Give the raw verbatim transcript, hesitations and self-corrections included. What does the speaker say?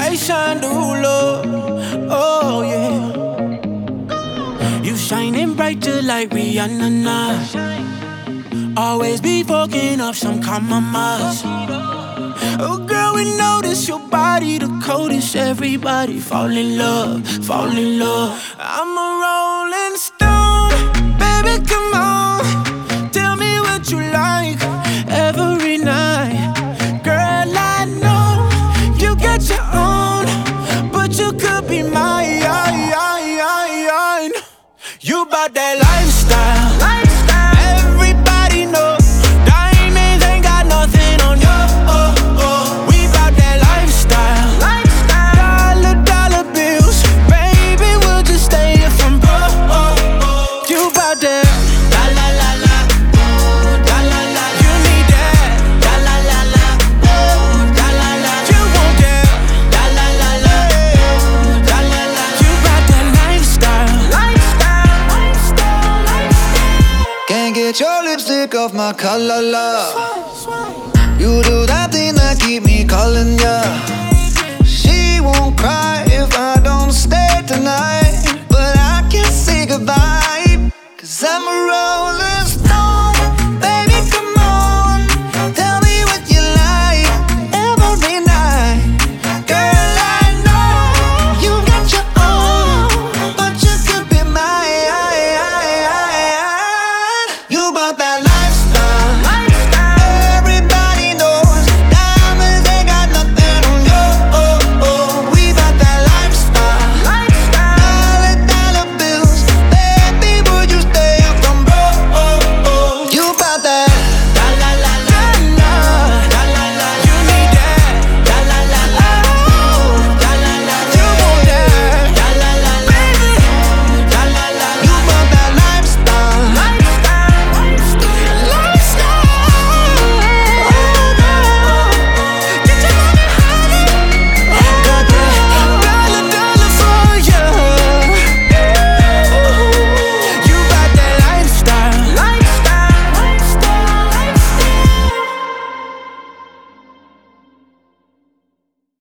inspiration to love. Oh yeah, you shining bright just like Rihanna now. Always be fucking up some compromise. Oh girl, we notice your body the coldest. Everybody fall in love, fall in love. I'm a rolling stone, baby, come on. Tell me what you like every night. Girl, I know you got your own, but you could be mine. You bout that lifestyle, lifestyle. Everybody know diamonds ain't got nothing on you. Oh, oh. We bout that lifestyle, lifestyle. Dollar, dollar bills, baby, we'll just stay here from broke. Oh, oh. You bout that la la la la, oh, la la la. You need that la la la la, oh, la la la. You want that la la la la, oh, la la la. You bout that lifestyle, lifestyle. Can't get your lipstick off my collar, love. You do that thing that keep me calling ya.